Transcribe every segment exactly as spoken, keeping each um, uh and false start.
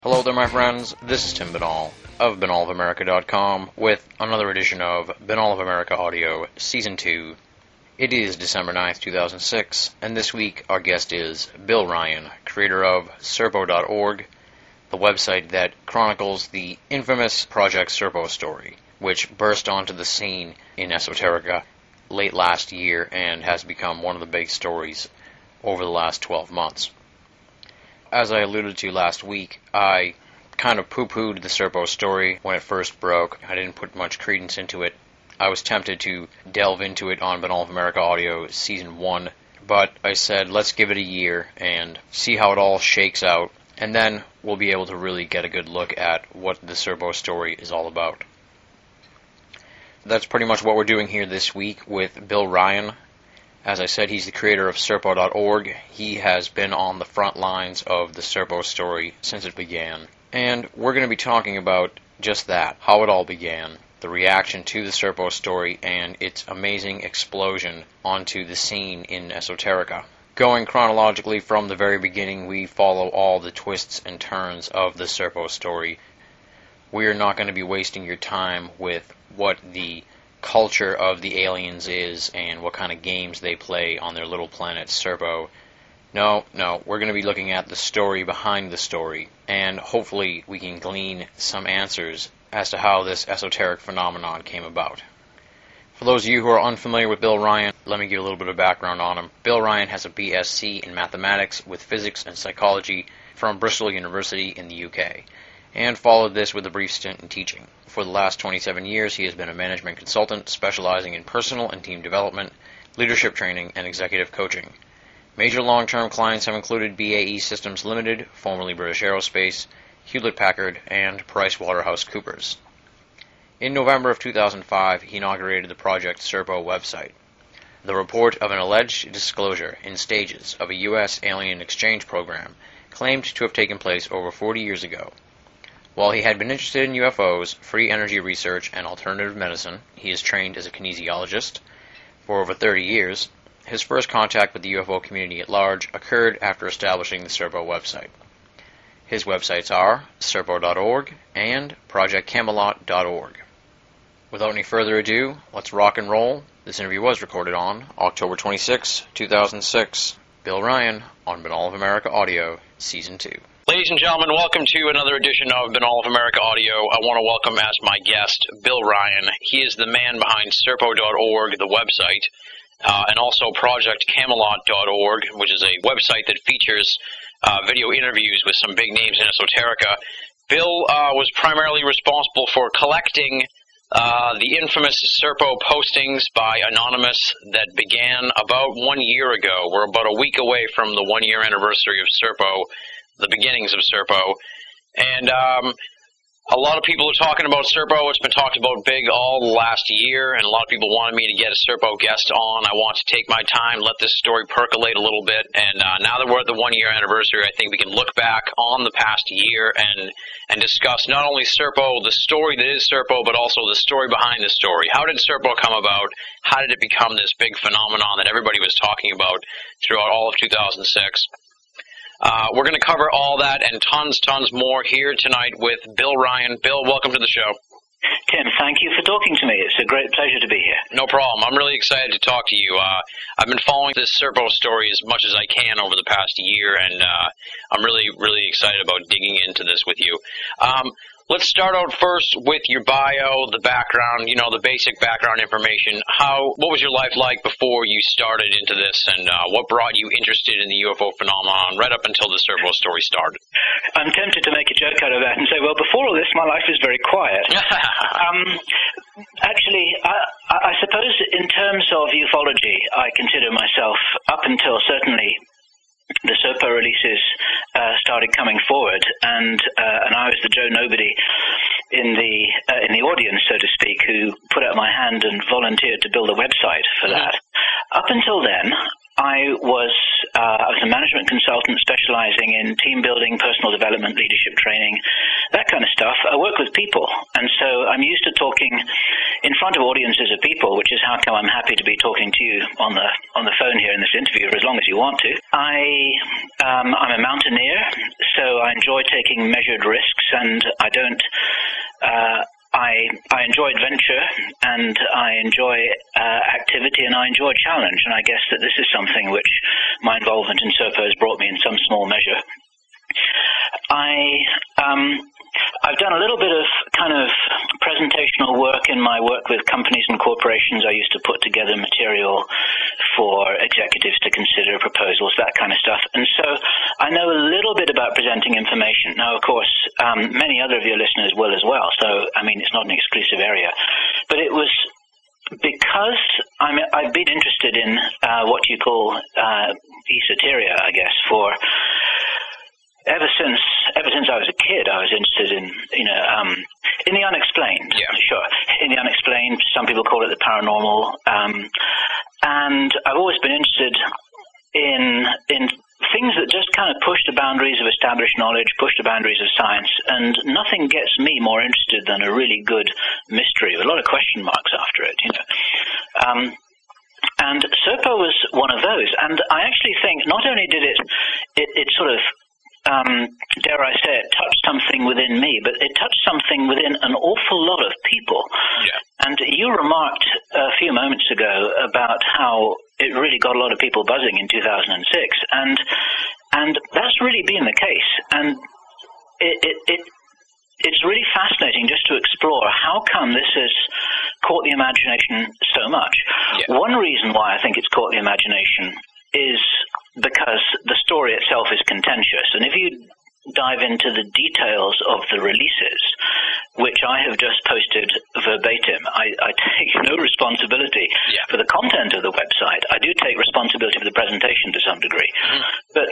Hello there, my friends. This is Tim Binnall of Binnall of America dot com with another edition of Binnall of America Audio Season two. It is December ninth, two thousand six, and this week our guest is Bill Ryan, creator of Serpo dot org, the website that chronicles the infamous Project Serpo story, which burst onto the scene in Esoterica late last year and has become one of the big stories over the last twelve months. As I alluded to last week, I kind of poo-pooed the Serpo story when it first broke. I didn't put much credence into it. I was tempted to delve into it on Binnall of America Audio Season one, but I said, let's give it a year and see how it all shakes out, and then we'll be able to really get a good look at what the Serpo story is all about. That's pretty much what we're doing here this week with Bill Ryan. As I said, he's the creator of Serpo dot org. He has been on the front lines of the Serpo story since it began. And we're going to be talking about just that, how it all began, the reaction to the Serpo story, and its amazing explosion onto the scene in Esoterica. Going chronologically from the very beginning, we follow all the twists and turns of the Serpo story. We are not going to be wasting your time with what the culture of the aliens is and what kind of games they play on their little planet Serpo. No, no, we're going to be looking at the story behind the story, and hopefully we can glean some answers as to how this esoteric phenomenon came about. For those of you who are unfamiliar with Bill Ryan, let me give a little bit of background on him. Bill Ryan has a B S c in mathematics with physics and psychology from Bristol University in the U K, and followed this with a brief stint in teaching. For the last twenty-seven years, he has been a management consultant specializing in personal and team development, leadership training, and executive coaching. Major long-term clients have included B A E Systems Limited, formerly British Aerospace, Hewlett-Packard, and PricewaterhouseCoopers. In November of two thousand five, he inaugurated the Project Serpo website. The report of an alleged disclosure in stages of a U S alien exchange program claimed to have taken place over forty years ago. While he had been interested in U F Os, free energy research, and alternative medicine, he is trained as a kinesiologist for over thirty years. His first contact with the U F O community at large occurred after establishing the Serpo website. His websites are Serpo dot org and Project Camelot dot org. Without any further ado, let's rock and roll. This interview was recorded on October twenty-sixth, two thousand six. Bill Ryan on Binnall of America Audio, Season two. Ladies and gentlemen, welcome to another edition of Binnall of America Audio. I want to welcome as my guest Bill Ryan. He is the man behind Serpo dot org, the website, uh, and also Project Camelot dot org, which is a website that features uh, video interviews with some big names in Esoterica. Bill uh, was primarily responsible for collecting uh, the infamous Serpo postings by Anonymous that began about one year ago. We're about a week away from the one-year anniversary of Serpo, the beginnings of Serpo, and um, a lot of people are talking about Serpo. It's been talked about big all the last year, and a lot of people wanted me to get a Serpo guest on. I want to take my time, let this story percolate a little bit, and uh, now that we're at the one-year anniversary, I think we can look back on the past year and and discuss not only Serpo, the story that is Serpo, but also the story behind the story. How did Serpo come about? How did it become this big phenomenon that everybody was talking about throughout all of two thousand six? Uh, we're going to cover all that and tons, tons more here tonight with Bill Ryan. Bill, welcome to the show. Tim, thank you for talking to me. It's a great pleasure to be here. No problem. I'm really excited to talk to you. Uh, I've been following this Serpo story as much as I can over the past year, and uh, I'm really, really excited about digging into this with you. Um, Let's start out first with your bio, the background, you know, the basic background information. How, what was your life like before you started into this, and uh, what brought you interested in the U F O phenomenon right up until the Serpo story started? I'm tempted to make a joke out of that and say, well, before all this, my life was very quiet. um, actually, I, I suppose in terms of ufology, I consider myself, up until certainly the Serpo releases uh, started coming forward, and uh, and I was the Joe Nobody in the uh, in the audience, so to speak, who put out my hand and volunteered to build a website for mm-hmm. that. Up until then, I was uh, I was a management consultant specializing in team building, personal development, leadership training, that kind of stuff. I work with people, and so I'm used to talking in front of audiences of people, which is how come I'm happy to be talking to you on the on the phone here in this interview for as long as you want to. I um, I'm a mountaineer, so I enjoy taking measured risks, and I don't. Uh, I I enjoy adventure, and I enjoy uh, activity, and I enjoy challenge, and I guess that this is something which my involvement in SERPA has brought me in some small measure. I um, I've done a little bit of kind of presentational work in my work with companies and corporations. I used to put together material for executives to consider proposals, that kind of stuff. And so I know a little bit about presenting information. Now, of course, um, many other of your listeners will as well. So, I mean, it's not an exclusive area. But it was because I'm, I've been interested in uh, what you call uh, esoteria, I guess, for... Ever since ever since I was a kid, I was interested in, you know, um, in the unexplained. Yeah. Sure. In the unexplained, some people call it the paranormal. Um, and I've always been interested in in things that just kind of push the boundaries of established knowledge, push the boundaries of science. And nothing gets me more interested than a really good mystery with a lot of question marks after it, you know. Um, and SERPA was one of those. And I actually think not only did it, it, it sort of Um, dare I say it, touched something within me, but it touched something within an awful lot of people. Yeah. And you remarked a few moments ago about how it really got a lot of people buzzing in two thousand six, and and that's really been the case. And it, it, it it's really fascinating just to explore how come this has caught the imagination so much. Yeah. One reason why I think it's caught the imagination is because the story itself is contentious. And if you dive into the details of the releases, which I have just posted verbatim, I, I take no responsibility yeah. for the content of the website. I do take responsibility for the presentation to some degree. Mm-hmm. But,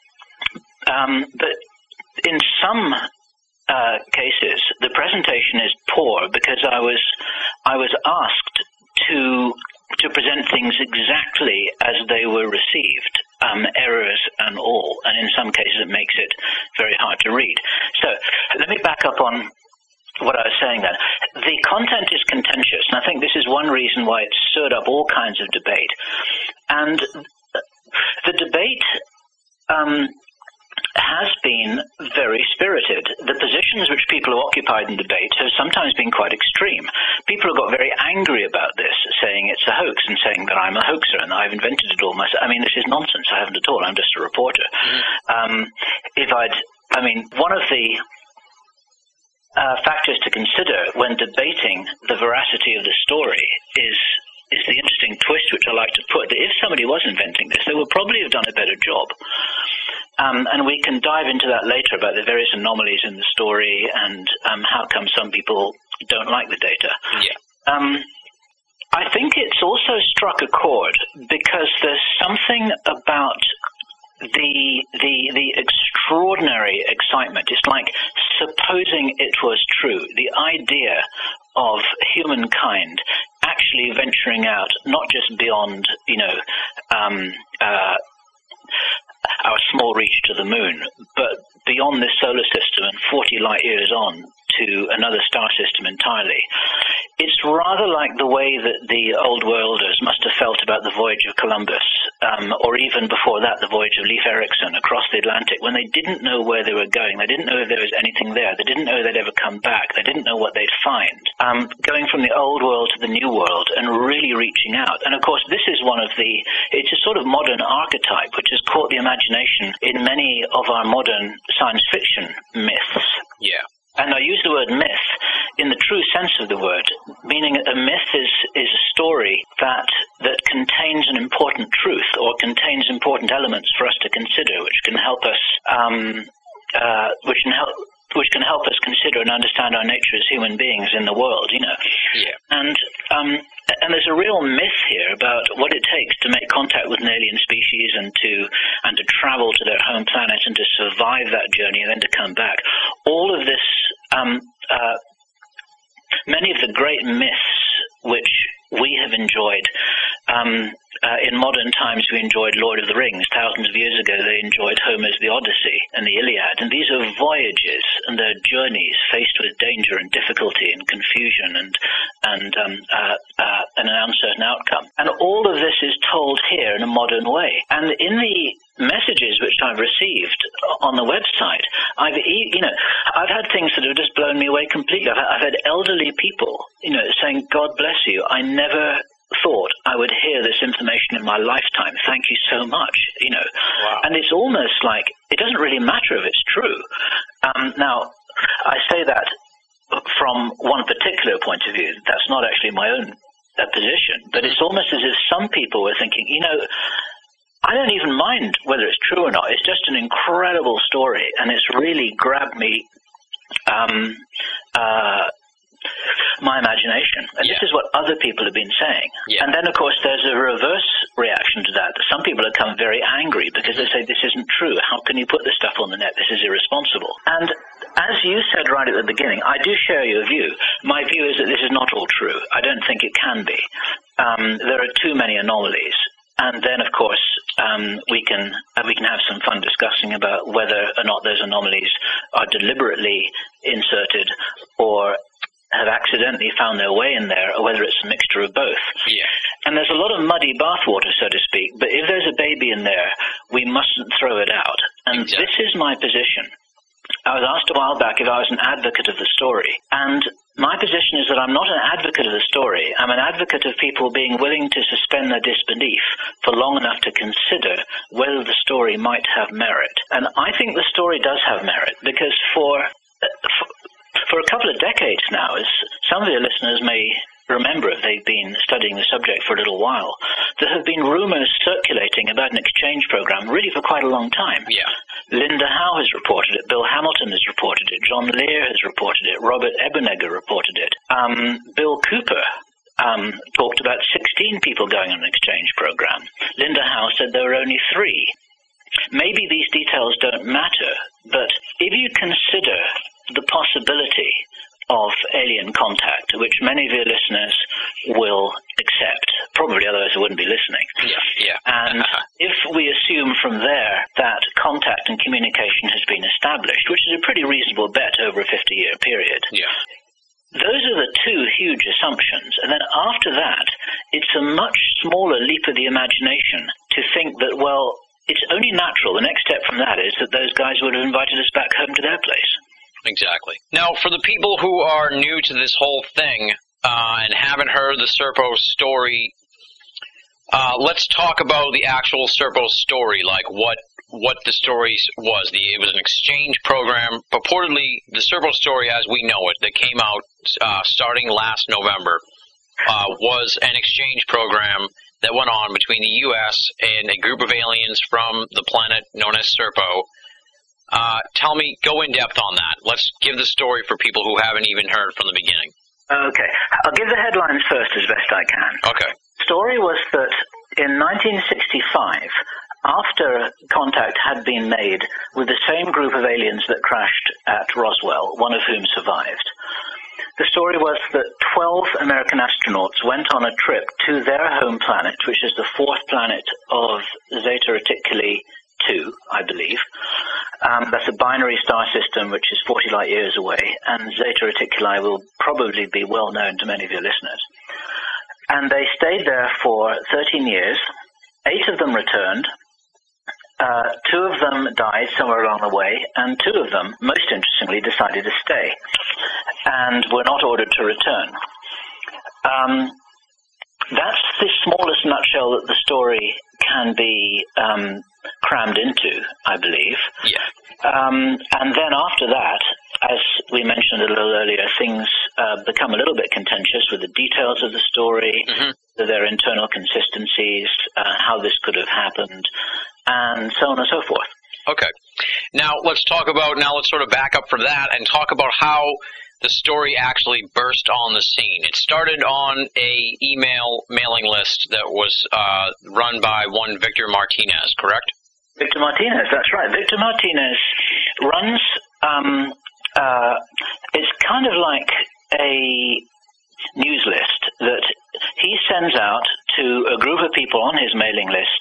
um, but in some uh, cases, the presentation is poor because I was I was asked to to present things exactly as they were received, um, errors and all, and in some cases it makes it very hard to read. So let me back up on what I was saying then. The content is contentious, and I think this is one reason why it's stirred up all kinds of debate. And the debate um, has been very spirited. The positions which people have occupied in debate have sometimes been quite extreme. People have got very angry about this, saying it's a hoax and saying that I'm a hoaxer and I've invented it all myself. I mean, this is nonsense. I haven't at all. I'm just a reporter. Mm-hmm. Um, if I'd, I mean, one of the uh, factors to consider when debating the veracity of the story is is the interesting twist which I like to put, that if somebody was inventing this, they would probably have done a better job. Um, and we can dive into that later about the various anomalies in the story and um, how come some people don't like the data. Yeah. Um, I think it's also struck a chord because there's something about the the the extraordinary excitement. It's like supposing it was true. The idea of humankind actually venturing out, not just beyond, you know, um, uh, our small reach to the moon, but beyond this solar system and forty light years on to another star system entirely. It's rather like the way that the old worlders must have felt about the voyage of Columbus, um, or even before that, the voyage of Leif Erikson across the Atlantic, when they didn't know where they were going. They didn't know if there was anything there. They didn't know they'd ever come back. They didn't know what they'd find. Um, going from the old world to the new world and really reaching out. And of course, this is one of the, it's a sort of modern archetype which has caught the imagination in many of our modern science fiction myths. Yeah. And I use the word myth in the true sense of the word, meaning a myth is, is a story that that contains an important truth or contains important elements for us to consider, which can help us, um, uh, which can help, which can help us consider and understand our nature as human beings in the world. You know, yeah. And um, and there's a real myth here about what it takes to make contact with an alien species and to and to travel to their home planet and to survive that journey and then to come back. All of this, um, uh, many of the great myths which we have enjoyed um, uh, in modern times we enjoyed Lord of the Rings. Thousands of years ago they enjoyed Homer's The Odyssey and the Iliad. And these are voyages and they're journeys faced with danger and difficulty and confusion and and um, uh, uh, and an uncertain outcome. And all of this is told here in a modern way. And in the messages which I've received on the website, I've you know I've had things that have just blown me away completely. I've, I've had elderly people, you know, saying, "God bless you. I never thought I would hear this information in my lifetime. Thank you so much." You know, wow. And it's almost like it doesn't really matter if it's true. Um, now, I say that from one particular point of view. That's not actually my own uh, position, but it's almost as if some people were thinking, you know, I don't even mind whether it's true or not. It's just an incredible story, and it's really grabbed me, um, uh, my imagination. And yeah. This is what other people have been saying. Yeah. And then, of course, there's a reverse reaction to that. Some people have come very angry because they say, this isn't true. How can you put this stuff on the net? This is irresponsible. And as you said right at the beginning, I do share your view. My view is that this is not all true. I don't think it can be. Um, there are too many anomalies. And then, of course, um, we can uh, we can have some fun discussing about whether or not those anomalies are deliberately inserted or have accidentally found their way in there, or whether it's a mixture of both. Yeah. And there's a lot of muddy bathwater, so to speak, but if there's a baby in there, we mustn't throw it out. And exactly. This is my position. I was asked a while back if I was an advocate of the story, and my position is that I'm not an advocate of the story. I'm an advocate of people being willing to suspend their disbelief for long enough to consider whether the story might have merit. And I think the story does have merit, because for, for, for a couple of decades now, as some of your listeners may remember if they've been studying the subject for a little while, there have been rumors circulating about an exchange program really for quite a long time. Yeah. Linda Howe has reported it, Bill Hamilton has reported it, John Lear has reported it, Robert Ebenegger reported it. Um, Bill Cooper um, talked about sixteen people going on an exchange program. Linda Howe said there were only three. Maybe these details don't matter, but if you consider the possibility of alien contact, which many of your listeners will accept, probably otherwise they wouldn't be listening. Yeah, yeah. And if we assume from there that contact and communication has been established, which is a pretty reasonable bet over a fifty-year period, yeah. Those are the two huge assumptions. And then after that, it's a much smaller leap of the imagination to think that, well, it's only natural. The next step from that is that those guys would have invited us back home to their place. Exactly. Now, for the people who are new to this whole thing uh, and haven't heard the Serpo story, uh, let's talk about the actual Serpo story, like what what the story was. The, it was an exchange program. Purportedly, the Serpo story as we know it, that came out uh, starting last November, uh, was an exchange program that went on between the U S and a group of aliens from the planet known as Serpo. Uh, tell me, go in depth on that. Let's give the story for people who haven't even heard from the beginning. Okay. I'll give the headlines first as best I can. Okay. The story was that in nineteen sixty-five, after contact had been made with the same group of aliens that crashed at Roswell, one of whom survived, the story was that twelve American astronauts went on a trip to their home planet, which is the fourth planet of Zeta Reticuli two, I believe. Um, that's a binary star system which is forty light years away, and Zeta Reticuli will probably be well known to many of your listeners. And they stayed there for thirteen years. Eight of them returned. Uh, two of them died somewhere along the way, and two of them, most interestingly, decided to stay and were not ordered to return. Um, that's the smallest nutshell that the story can be um, crammed into, I believe. Yeah. Um, and then after that, as we mentioned a little earlier, things uh, become a little bit contentious with the details of the story, mm-hmm. their internal consistencies, uh, how this could have happened, and so on and so forth. Okay. Now let's talk about, now let's sort of back up for that and talk about how the story actually burst on the scene. It started on a email mailing list that was uh, run by one Victor Martinez, correct? Victor Martinez, that's right. Victor Martinez runs, um, uh, it's kind of like a news list that he sends out to a group of people on his mailing list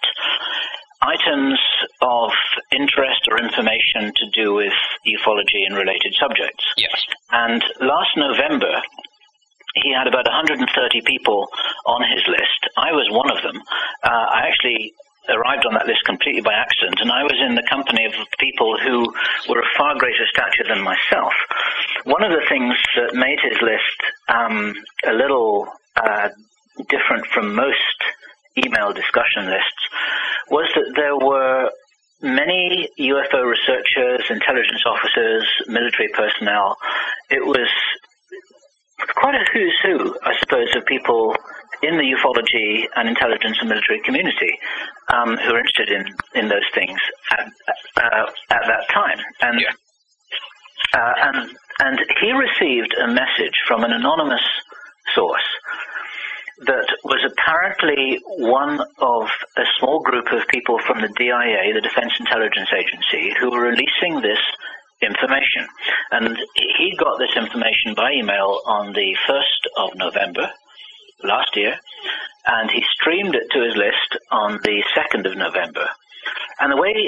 items of interest or information to do with ufology and related subjects. Yes. And last November, he had about one hundred thirty people on his list. I was one of them. Uh, I actually arrived on that list completely by accident, and I was in the company of people who were of far greater stature than myself. One of the things that made his list um, a little uh, different from most email discussion lists was that there were many U F O researchers, intelligence officers, military personnel. It was quite a who's who, I suppose, of people in the ufology and intelligence and military community um, who are interested in, in those things at, uh, at that time. And, yeah. uh, and, and he received a message from an anonymous source that was apparently one of a small group of people from the D I A, the Defense Intelligence Agency, who were releasing this information. And he got this information by email on the first of November last year, and he streamed it to his list on the second of November. And the way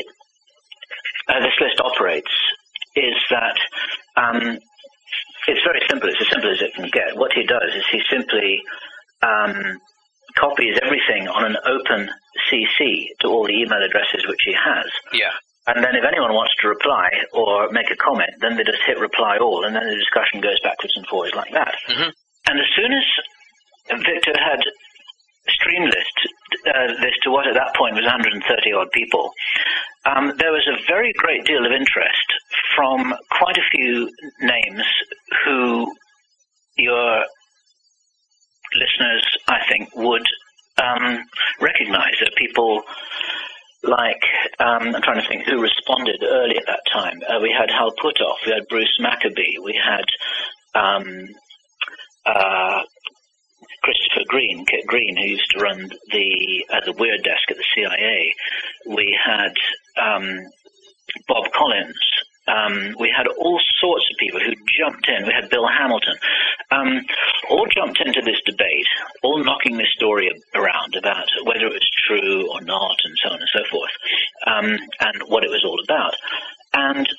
uh, this list operates is that um, it's very simple. It's as simple as it can get. What he does is he simply um, copies everything on an open C C to all the email addresses which he has. Yeah. And then if anyone wants to reply or make a comment, then they just hit reply all, and then the discussion goes backwards and forwards like that. Mm-hmm. And as soon as Victor had streamed this to, uh, this to what at that point was one hundred thirty odd people, um, there was a very great deal of interest from quite a few names who your listeners, I think, would um, recognize. There are people like, um, I'm trying to think who responded early at that time. Uh, we had Hal Puthoff, we had Bruce Maccabee, we had um, uh, Christopher Green, Kit Green, who used to run the uh, the Weird Desk at the C I A. We had um, Bob Collins. Um, we had all sorts of people who jumped in. We had Bill Hamilton. Um, all jumped into this debate, all knocking this story around about whether it was true or not, and so on and so forth, um, and what it was all about. And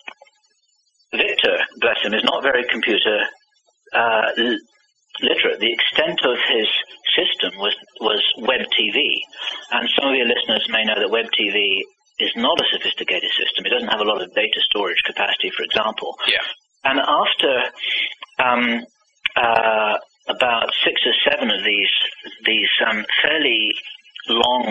Victor, bless him, is not very computer uh, literate. The extent of his system was, was web T V. And some of your listeners may know that web T V is not a sophisticated system. It doesn't have a lot of data storage capacity, for example. Yeah. And after um, uh, about six or seven of these these um, fairly long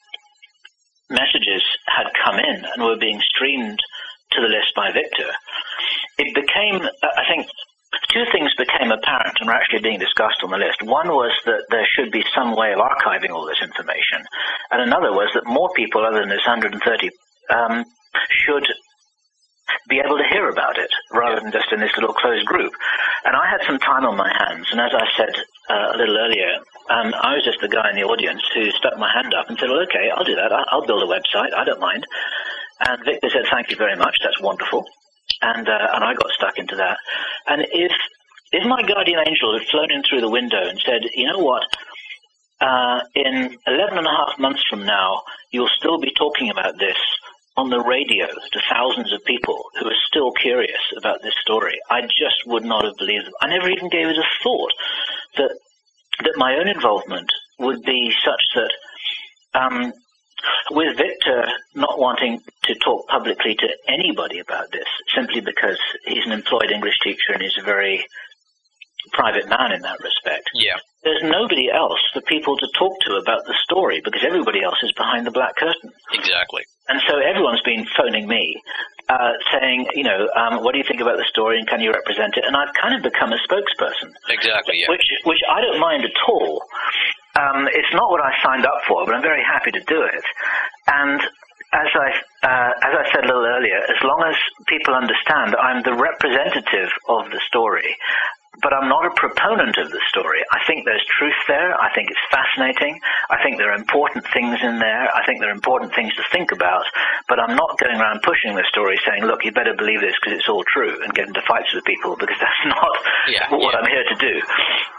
messages had come in and were being streamed to the list by Victor, it became, I think, two things became apparent and were actually being discussed on the list. One was that there should be some way of archiving all this information, and another was that more people other than this one hundred thirty um, should be able to hear about it rather than just in this little closed group. And I had some time on my hands, and as I said uh, a little earlier, um, I was just the guy in the audience who stuck my hand up and said, well, okay, I'll do that. I'll build a website. I don't mind. And Victor said, thank you very much. That's wonderful. And uh, and I got stuck into that. And if if my guardian angel had flown in through the window and said, you know what, uh, in eleven and a half months from now, you'll still be talking about this on the radio to thousands of people who are still curious about this story, I just would not have believed them. I never even gave it a thought that that my own involvement would be such that um, with Victor not wanting to talk publicly to anybody about this, simply because he's an employed English teacher and he's a very private man in that respect. Yeah. There's nobody else for people to talk to about the story because everybody else is behind the black curtain. Exactly. And so everyone's been phoning me, uh, saying, you know, um, what do you think about the story and can you represent it? And I've kind of become a spokesperson. Exactly, yeah. Which, which I don't mind at all. Um, it's not what I signed up for, but I'm very happy to do it. And as I, uh, as I said a little earlier, as long as people understand I'm the representative of the story, but I'm not a proponent of the story. I think there's truth there. I think it's fascinating. I think there are important things in there. I think there are important things to think about. But I'm not going around pushing the story saying, look, you better believe this because it's all true and get into fights with people because that's not yeah, what yeah. I'm here to do.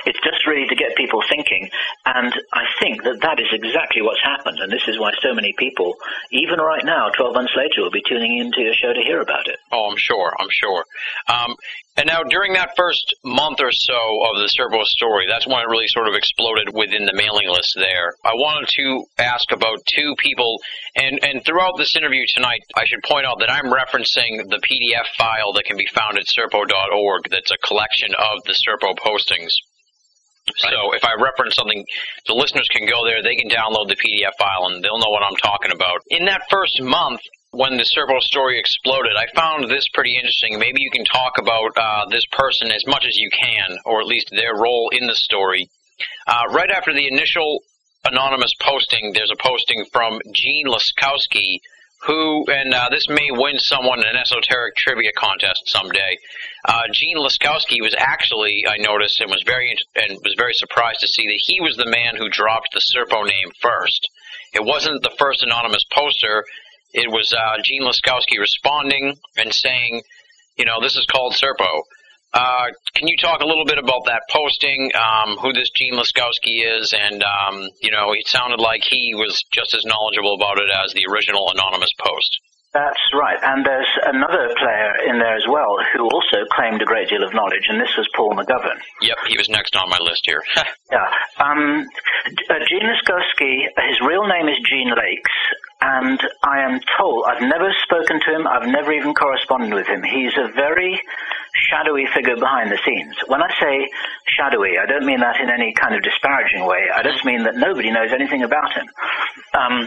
it's just really to get people thinking, and I think that that is exactly what's happened, and this is why so many people, even right now, twelve months later, will be tuning into your show to hear about it. Oh, I'm sure, I'm sure. Um, and now, during that first month or so of the Serpo story, that's when it really sort of exploded within the mailing list there. I wanted to ask about two people, and, and throughout this interview tonight, I should point out that I'm referencing the P D F file that can be found at serpo dot org that's a collection of the Serpo postings. Right. So if I reference something, the listeners can go there, they can download the P D F file, and they'll know what I'm talking about. In that first month, when the Serpo story exploded, I found this pretty interesting. Maybe you can talk about uh, this person as much as you can, or at least their role in the story. Uh, right after the initial anonymous posting, there's a posting from Gene Laskowski, who, and uh, this may win someone an esoteric trivia contest someday. Uh, Gene Laskowski was actually, I noticed, and was very and was very surprised to see that he was the man who dropped the Serpo name first. It wasn't the first anonymous poster. It was uh, Gene Laskowski responding and saying, you know, this is called Serpo. Uh, can you talk a little bit about that posting, um, who this Gene Laskowski is, and, um, you know, it sounded like he was just as knowledgeable about it as the original anonymous post. That's right, and there's another player in there as well who also claimed a great deal of knowledge, and this was Paul McGovern. Yep, he was next on my list here. yeah, um, uh, Gene Laskowski, his real name is Gene Lakes, and I am told, I've never spoken to him, I've never even corresponded with him. He's a very shadowy figure behind the scenes. When I say shadowy, I don't mean that in any kind of disparaging way. I just mean that nobody knows anything about him. Um,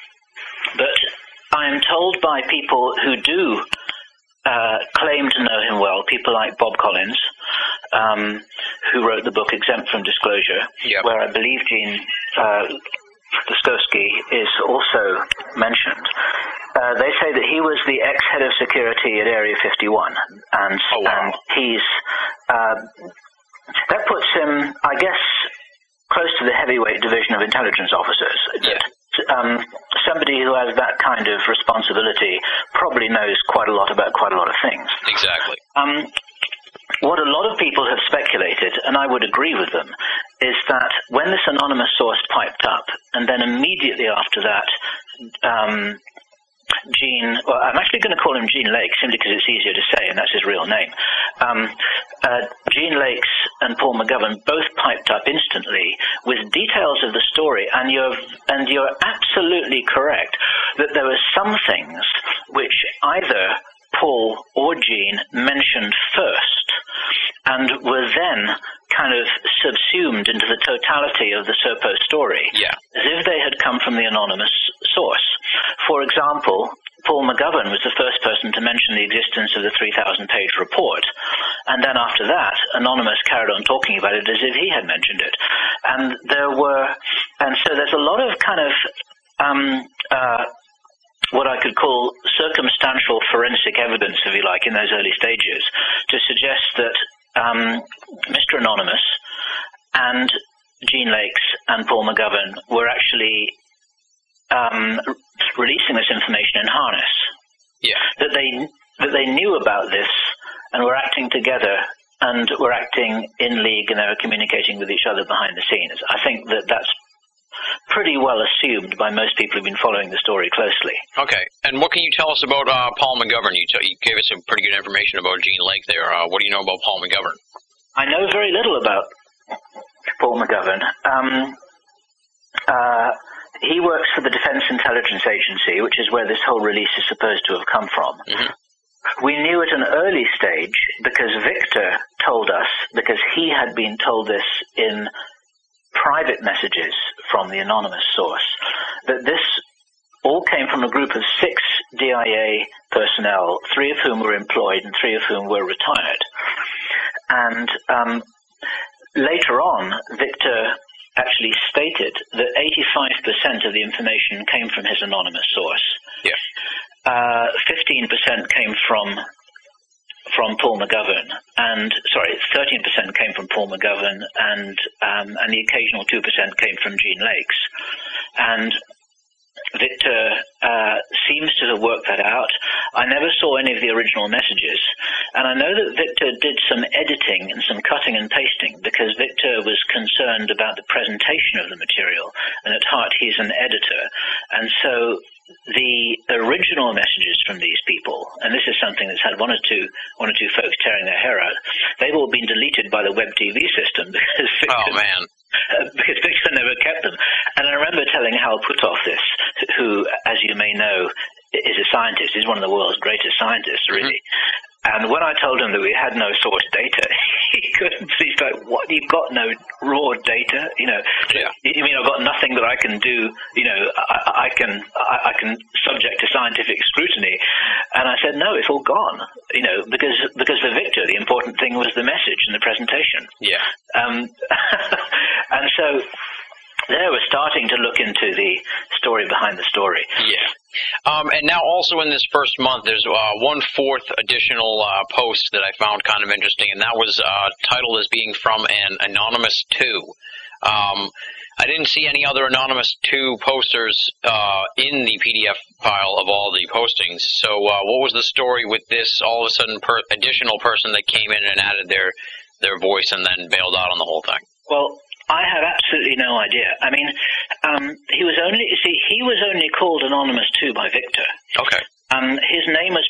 but I am told by people who do uh, claim to know him well, people like Bob Collins, um, who wrote the book Exempt from Disclosure, yep. where I believe Gene uh, Laskowski is also mentioned. Uh, they say that he was the ex-head of security at Area fifty-one, and, oh, wow. and he's uh, that puts him, I guess, close to the heavyweight division of intelligence officers. Yeah. Um, somebody who has that kind of responsibility probably knows quite a lot about quite a lot of things. Exactly. Um, what a lot of people have speculated, and I would agree with them, is that when this anonymous source piped up, and then immediately after that, um, Gene, well, I'm actually going to call him Gene Lakes simply because it's easier to say, and that's his real name. Um, uh, Gene Lakes and Paul McGovern both piped up instantly with details of the story, and you're and you're absolutely correct that there were some things which either Paul or Gene mentioned first and were then kind of subsumed into the totality of the Serpo story, yeah. as if they had come from the anonymous source. For example, Paul McGovern was the first person to mention the existence of the three thousand page report, and then after that, Anonymous carried on talking about it as if he had mentioned it. And there were, and so there's a lot of kind of um, uh, what I could call circumstantial forensic evidence, if you like, in those early stages, to suggest that um, Mister Anonymous and Gene Lakes and Paul McGovern were actually um, releasing this information in harness. Yeah. That they that they knew about this and were acting together and were acting in league, and they were communicating with each other behind the scenes. I think that that's pretty well assumed by most people who've been following the story closely. Okay. And what can you tell us about uh, Paul McGovern? You, t- you gave us some pretty good information about Gene Lake there. Uh, what do you know about Paul McGovern? I know very little about Paul McGovern. Um, uh, he works for the Defense Intelligence Agency, which is where this whole release is supposed to have come from. Mm-hmm. We knew at an early stage because Victor told us, because he had been told this in private messages from the anonymous source, that this all came from a group of six D I A personnel, three of whom were employed and three of whom were retired. And um, later on, Victor actually stated that eighty-five percent of the information came from his anonymous source. Yeah. Uh, fifteen percent came from from Paul McGovern, and sorry, thirteen percent came from Paul McGovern, and um, and the occasional two percent came from Gene Lakes. And Victor uh, seems to have worked that out. I never saw any of the original messages. And I know that Victor did some editing and some cutting and pasting because Victor was concerned about the presentation of the material, and at heart he's an editor. And so the original messages from these people, and this is something that's had one or two one or two folks tearing their hair out, they've all been deleted by the web T V system because Victor, oh, man. uh, because Victor never kept them. And I remember telling Hal Puthoff this, who, as you may know, is a scientist. He's one of the world's greatest scientists, really. Mm-hmm. And when I told him that we had no source data, he couldn't. He's like, "What? You've got no raw data? You know? Yeah. You mean I've got nothing that I can do? You know, I, I can I, I can subject to scientific scrutiny?" And I said, "No, it's all gone. You know, because because for Victor, the important thing was the message and the presentation." Yeah. Um, and so there we're starting to look into the story behind the story. Yeah. Um, and now also in this first month, there's uh, one fourth additional uh, post that I found kind of interesting, and that was uh, titled as being from an Anonymous two. Um, I didn't see any other Anonymous two posters uh, in the P D F file of all the postings. So uh, what was the story with this all of a sudden per- additional person that came in and added their, their voice and then bailed out on the whole thing? Well, I have absolutely no idea. I mean, um, he was only, you see, he was only called Anonymous two by Victor. Okay. Um, his name was